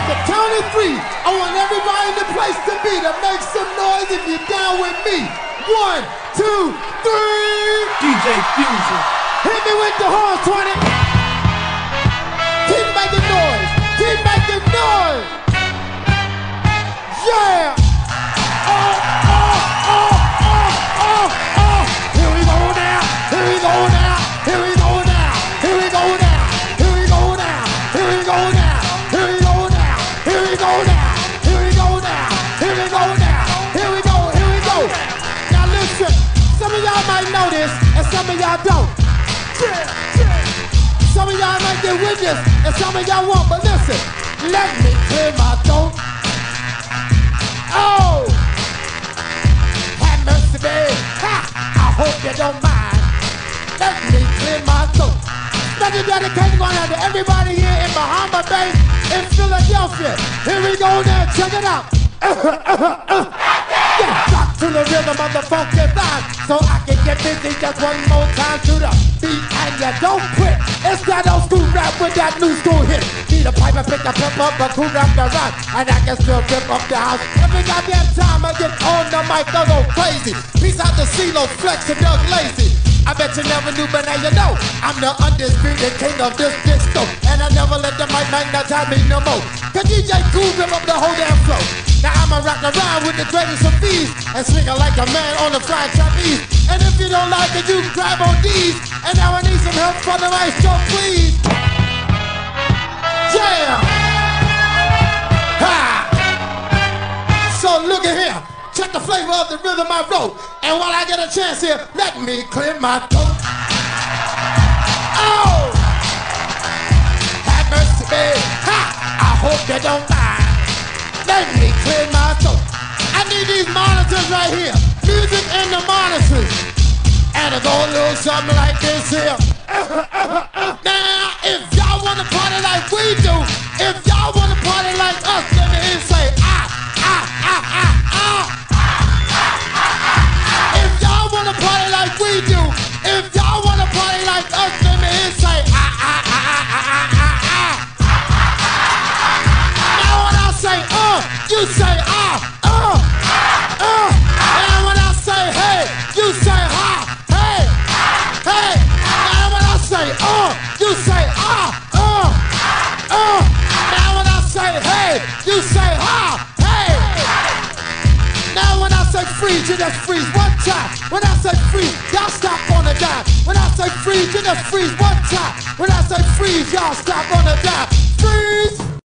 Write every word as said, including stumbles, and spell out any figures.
the count of three, I want everybody in the place to be to make some noise if you're down with me. One, two, three. D J Fusion. Hit me with the horns, twenty. Keep making noise. Keep making noise. Yeah. Oh, oh, oh, oh, oh, oh. Here we go now. Here we go now. Here we go now. Here we go now. Here we go now. Here we go now. Here we go now. Here we go now. Here we go now. Here we go now. Here we go. Here we go. Now listen. Some of y'all might know this, and some of y'all don't. Some of y'all might get with this, and some of y'all won't. But listen. Let me clear my throat. Oh, have mercy, babe. Ha! I hope you don't mind. Let me clear my throat. Special dedication going out to everybody here in Bahama Bay, in Philadelphia. Here we go now, check it out. Uh, uh, uh, uh. Yeah, rock to the rhythm of the funky vibe, so I can get busy just one more time to the beat, and you don't quit. It's that old school rap with that new school hit. Need a pipe and pick a pep up, a cool rap the rhyme, and I can still rip up the house. Every goddamn time I get on the mic, I go crazy. Peace out to CeeLo, Flex, and Doug Lazy. I bet you never knew, but now you know I'm the undisputed king of this disco, and I never let the mic magnetize me no more. Cause D J Cool rip up the whole damn flow. Now I'ma rock around with the greatest of these and swing it like a man on the flying trapeze. And if you don't like it, you can grab on these. And now I need some help from the maestro, please. Yeah! Ha! So look at here. Check the flavor of the rhythm I wrote. And while I get a chance here, let me clear my throat. Oh! Have mercy, babe. Ha! I hope you don't mind. Let me clear my throat. I need these monitors right here. Music and the monitors. And it go a little something like this here. Now, if y'all wanna party like we do, if y'all wanna party like us, let me hear you say ah, ah, ah, ah, ah. If y'all wanna party like we do, if y'all wanna party like us, let me hear you say ah, ah, ah, ah, ah, ah, ah. Now when I say uh, you say ah, uh, uh. And when I say hey, you say ha, hey, hey. Now when I say uh, you say ah, uh, uh. Now when I say hey, you say ha, hey. Now when I say freeze, you just freeze one time. When I say freeze, y'all stop on the dime. When I say freeze, you just freeze one time. When I say freeze, y'all stop on the dime. Freeze!